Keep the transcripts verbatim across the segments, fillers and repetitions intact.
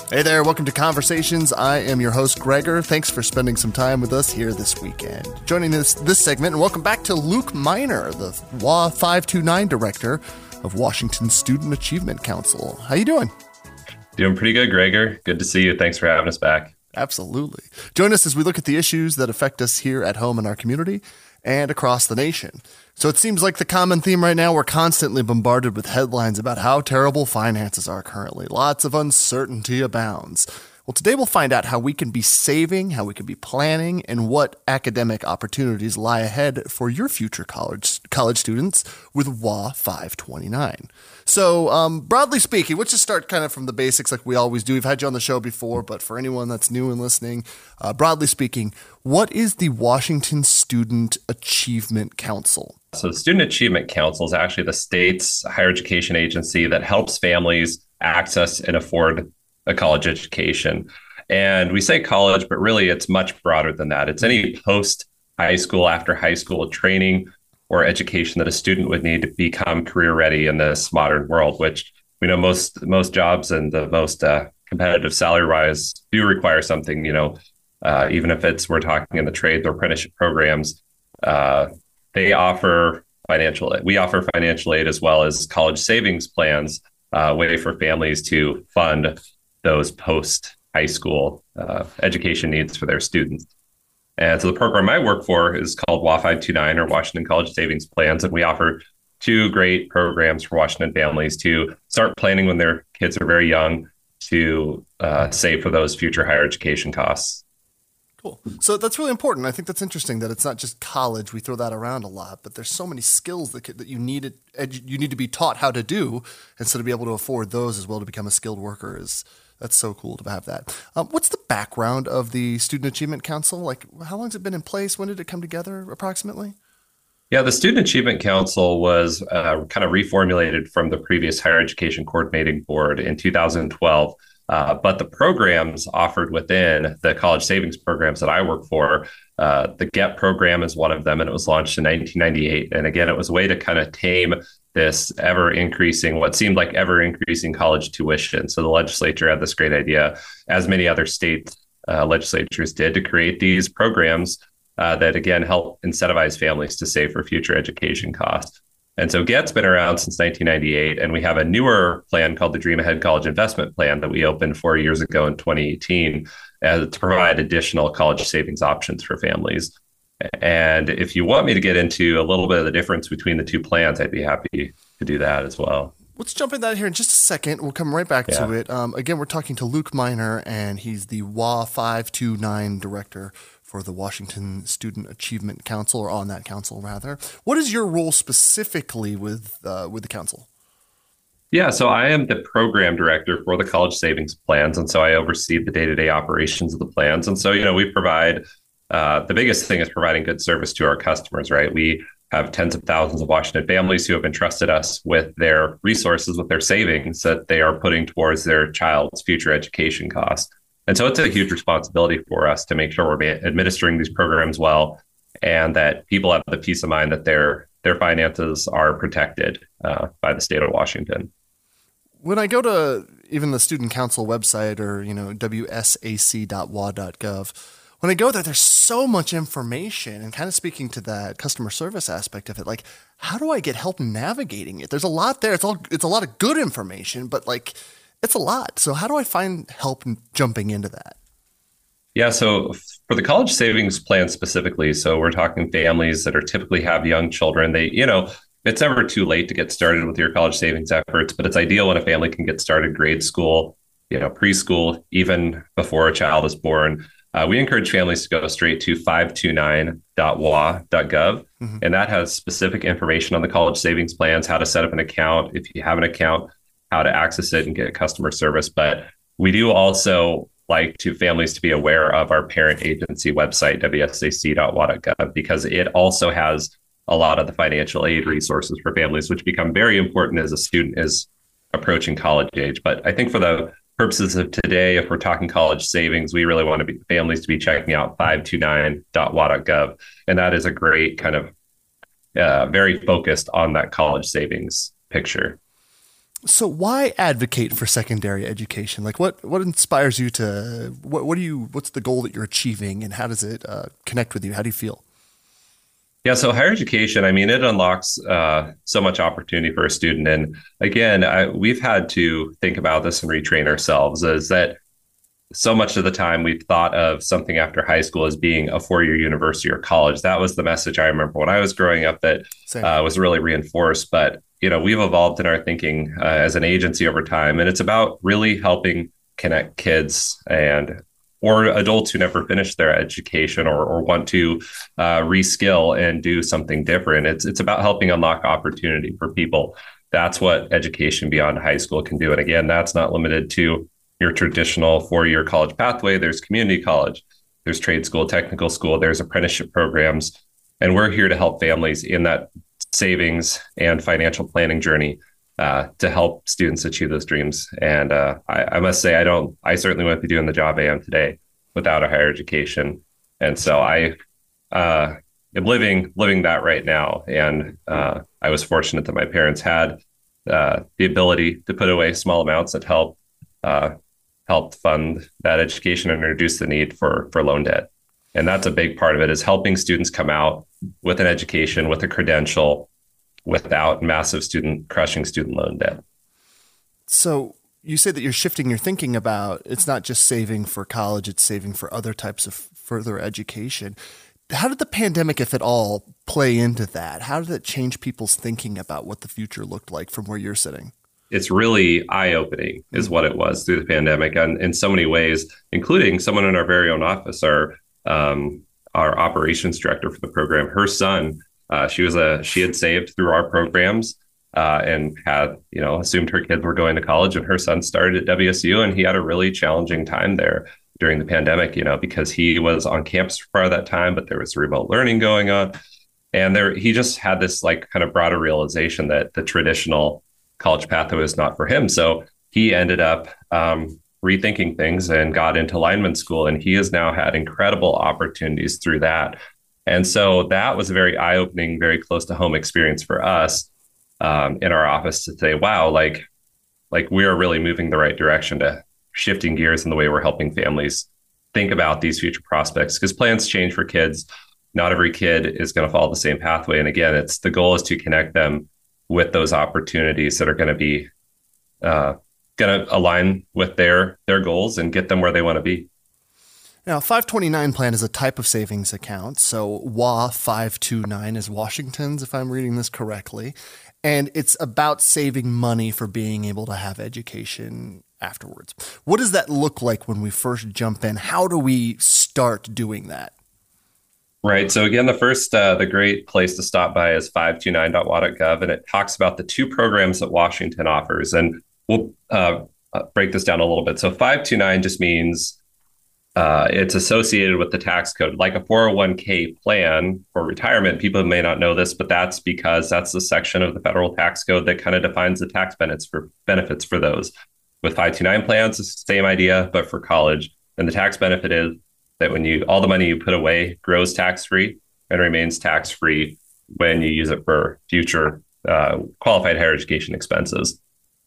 Hey there, welcome to Conversations. I am your host, Gregor. Thanks for spending some time with us here this weekend. Joining this this segment, and welcome back to Luke Miner, the W A five two nine Director of Washington Student Achievement Council. How you doing? Doing pretty good, Gregor. Good to see you. Thanks for having us back. Absolutely. Join us as we look at the issues that affect us here at home in our community and across the nation. So it seems like the common theme right now, we're constantly bombarded with headlines about how terrible finances are currently. Lots of uncertainty abounds. Well, today we'll find out how we can be saving, how we can be planning, and what academic opportunities lie ahead for your future college college students with W A five twenty-nine. So, um, broadly speaking, let's just start kind of from the basics like we always do. We've had you on the show before, but for anyone that's new and listening, uh, broadly speaking, what is the Washington Student Achievement Council? So the Student Achievement Council is actually the state's higher education agency that helps families access and afford a college education. And we say college, but really it's much broader than that. It's any post high school, after high school training or education that a student would need to become career ready in this modern world, which we know most most jobs and the most uh, competitive salary wise do require something, you know, uh, even if it's we're talking in the trade or apprenticeship programs, uh, they offer financial, we offer financial aid as well as college savings plans, a uh, way for families to fund those post high school uh, education needs for their students. And so the program I work for is called W A five two nine, or Washington College Savings Plans. And we offer two great programs for Washington families to start planning when their kids are very young to uh, save for those future higher education costs. Cool. So that's really important. I think that's interesting that it's not just college. We throw that around a lot, but there's so many skills that that you need it, edu- you need to be taught how to do, and so to be able to afford those as well to become a skilled worker is that's so cool to have that. Um, what's the background of the Student Achievement Council? Like, how long has it been in place? When did it come together, approximately? Yeah, the Student Achievement Council was uh, kind of reformulated from the previous Higher Education Coordinating Board in two thousand twelve. Uh, but the programs offered within the college savings programs that I work for, uh, the GET program is one of them, and it was launched in nineteen ninety-eight. And again, it was a way to kind of tame this ever increasing, what seemed like ever increasing college tuition. So the legislature had this great idea, as many other state uh, legislatures did, to create these programs uh, that, again, help incentivize families to save for future education costs. And so GET's been around since nineteen ninety-eight, and we have a newer plan called the Dream Ahead College Investment Plan that we opened four years ago in twenty eighteen uh, to provide additional college savings options for families. And if you want me to get into a little bit of the difference between the two plans, I'd be happy to do that as well. Let's jump into that here in just a second. We'll come right back yeah. to it. Um, again, we're talking to Luke Miner, and he's the W A five two nine Director for the Washington Student Achievement Council, or on that council, rather. What is your role specifically with uh, with the council? Yeah, so I am the program director for the college savings plans, and so I oversee the day-to-day operations of the plans. And so, you know, we provide, uh, the biggest thing is providing good service to our customers, right? We have tens of thousands of Washington families who have entrusted us with their resources, with their savings that they are putting towards their child's future education costs. And so it's a huge responsibility for us to make sure we're administering these programs well, and that people have the peace of mind that their their finances are protected uh, by the state of Washington. When I go to even the Student Council website, or, you know, w s a c dot w a dot gov, when I go there, there's so much information, and kind of speaking to that customer service aspect of it, like, how do I get help navigating it? There's a lot there. It's all it's a lot of good information, but like, it's a lot. So how do I find help jumping into that? Yeah, so for the college savings plan specifically, so we're talking families that are typically have young children. They, you know, it's never too late to get started with your college savings efforts, but it's ideal when a family can get started grade school, you know, preschool, even before a child is born. Uh, we encourage families to go straight to five two nine dot w a dot gov, mm-hmm. and that has specific information on the college savings plans, how to set up an account, if you have an account, how to access it and get customer service. But we do also like to families to be aware of our parent agency website, w s a c dot w a dot gov, because it also has a lot of the financial aid resources for families, which become very important as a student is approaching college age. But I think for the purposes of today, if we're talking college savings, we really want to be families to be checking out five two nine dot w a dot gov. And that is a great kind of uh, very focused on that college savings picture. So why advocate for secondary education? Like what, what inspires you to, what, what do you, what's the goal that you're achieving and how does it uh, connect with you? How do you feel? Yeah, so higher education, I mean, it unlocks uh, so much opportunity for a student. And again, I, we've had to think about this and retrain ourselves is that so much of the time we've thought of something after high school as being a four-year university or college. That was the message I remember when I was growing up that uh, was really reinforced. But, you know, we've evolved in our thinking uh, as an agency over time. And it's about really helping connect kids and or adults who never finished their education or, or want to uh, reskill and do something different. It's it's about helping unlock opportunity for people. That's what education beyond high school can do. And again, that's not limited to your traditional four-year college pathway. There's community college, there's trade school, technical school, there's apprenticeship programs. And we're here to help families in that savings and financial planning journey uh, to help students achieve those dreams. And uh, I, I must say, I don't, I certainly wouldn't be doing the job I am today without a higher education. And so I uh, am living, living that right now. And uh, I was fortunate that my parents had uh, the ability to put away small amounts that help uh, helped fund that education and reduce the need for, for loan debt. And that's a big part of it is helping students come out with an education, with a credential, without massive student crushing student loan debt. So you say that you're shifting your thinking about it's not just saving for college, it's saving for other types of further education. How did the pandemic, if at all, play into that? How did it change people's thinking about what the future looked like from where you're sitting? It's really eye-opening is what it was through the pandemic. And in so many ways, including someone in our very own office, our, um, our operations director for the program, her son, uh, she was a, she had saved through our programs uh, and had, you know, assumed her kids were going to college, and her son started at W S U, and he had a really challenging time there during the pandemic, you know, because he was on campus for part of that time, but there was remote learning going on. And there, he just had this like kind of broader realization that the traditional college pathway was not for him. So he ended up um, rethinking things and got into lineman school. And he has now had incredible opportunities through that. And so that was a very eye-opening, very close to home experience for us um, in our office to say, wow, like, like we are really moving the right direction to shifting gears in the way we're helping families think about these future prospects, because plans change for kids. Not every kid is going to follow the same pathway. And again, it's the goal is to connect them with those opportunities that are going to be uh, going to align with their their goals and get them where they want to be. Now, five twenty-nine plan is a type of savings account. So W A five twenty-nine is Washington's, if I'm reading this correctly. And it's about saving money for being able to have education afterwards. What does that look like when we first jump in? How do we start doing that? Right. So again, the first, uh, the great place to stop by is five twenty-nine dot w a dot gov, and it talks about the two programs that Washington offers. And we'll uh, break this down a little bit. So five twenty-nine just means uh, it's associated with the tax code, like a four oh one k plan for retirement. People may not know this, but that's because that's the section of the federal tax code that kind of defines the tax benefits for benefits for those. With five twenty-nine plans, it's the same idea, but for college. And the tax benefit is that when you all the money you put away grows tax-free and remains tax-free when you use it for future uh, qualified higher education expenses.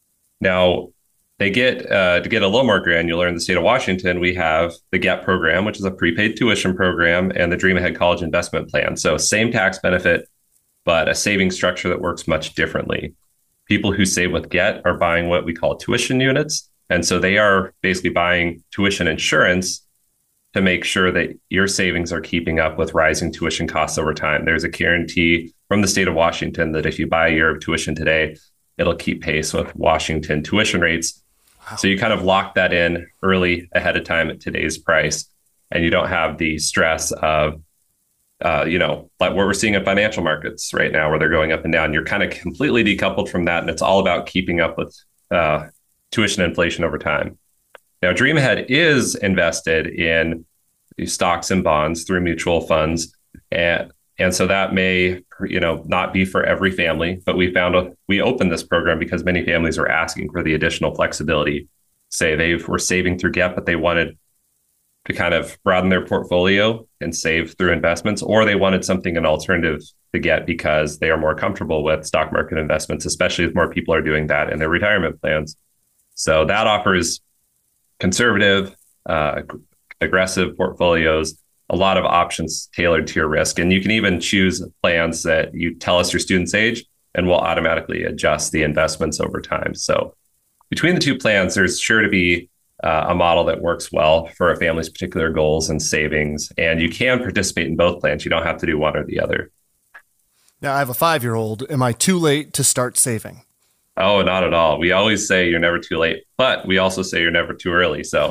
Now, they get uh, to get a little more granular in the state of Washington, we have the GET program, which is a prepaid tuition program, and the Dream Ahead College Investment Plan. So same tax benefit, but a savings structure that works much differently. People who save with GET are buying what we call tuition units. And so they are basically buying tuition insurance to make sure that your savings are keeping up with rising tuition costs over time. There's a guarantee from the state of Washington that if you buy a year of tuition today, it'll keep pace with Washington tuition rates. Wow. So you kind of lock that in early ahead of time at today's price, and you don't have the stress of, uh, you know, like what we're seeing in financial markets right now, where they're going up and down. You're kind of completely decoupled from that, and it's all about keeping up with uh, tuition inflation over time. Now, Dream Ahead is invested in stocks and bonds through mutual funds, and and so that may, you know, not be for every family. But we found a, we opened this program because many families were asking for the additional flexibility. Say they were saving through GET, but they wanted to kind of broaden their portfolio and save through investments, or they wanted something, an alternative to get because they are more comfortable with stock market investments, especially if more people are doing that in their retirement plans. So that offers conservative, uh, aggressive portfolios, a lot of options tailored to your risk. And you can even choose plans that you tell us your student's age and we'll automatically adjust the investments over time. So between the two plans, there's sure to be uh, a model that works well for a family's particular goals and savings. And you can participate in both plans. You don't have to do one or the other. Now, I have a five-year-old. Am I too late to start saving? Oh, not at all. We always say you're never too late, but we also say you're never too early. So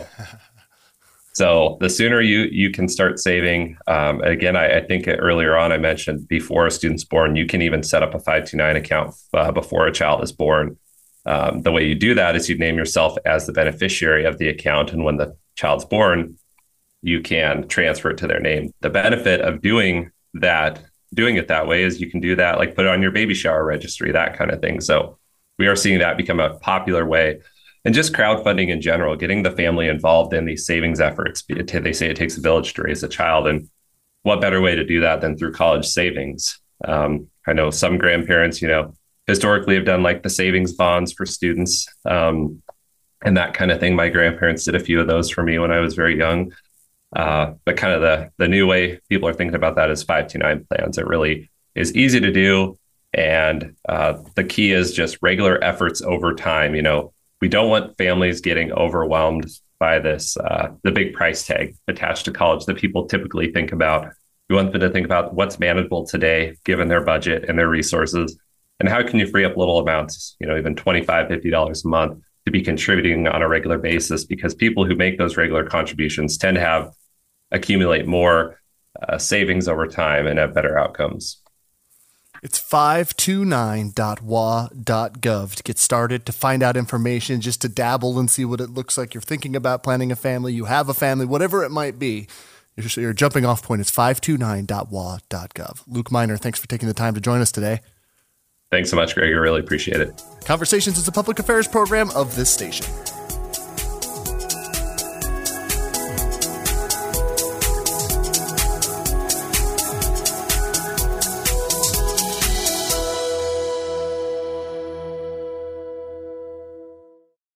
so the sooner you you can start saving, um, again, I, I think earlier on I mentioned before a student's born, you can even set up a five two nine account uh, before a child is born. Um, the way you do that is you name yourself as the beneficiary of the account. And when the child's born, you can transfer it to their name. The benefit of doing that, doing it that way is you can do that, like put it on your baby shower registry, that kind of thing. So we are seeing that become a popular way. And just crowdfunding in general, getting the family involved in these savings efforts. They say it takes a village to raise a child. And what better way to do that than through college savings? Um, I know some grandparents, you know, historically have done like the savings bonds for students um, and that kind of thing. My grandparents did a few of those for me when I was very young. Uh, but kind of the, the new way people are thinking about that is five two nine plans. It really is easy to do. And uh, the key is just regular efforts over time. You know, we don't want families getting overwhelmed by this, uh, the big price tag attached to college that people typically think about. We want them to think about what's manageable today, given their budget and their resources, and how can you free up little amounts, you know, even twenty-five dollars, fifty dollars a month to be contributing on a regular basis, because people who make those regular contributions tend to have accumulate more uh, savings over time and have better outcomes. It's five two nine dot w a dot gov to get started, to find out information, just to dabble and see what it looks like. You're thinking about planning a family, you have a family, whatever it might be. Your, your jumping off point is five two nine dot w a dot gov. Luke Miner, thanks for taking the time to join us today. Thanks so much, Greg. I really appreciate it. Conversations is a public affairs program of this station.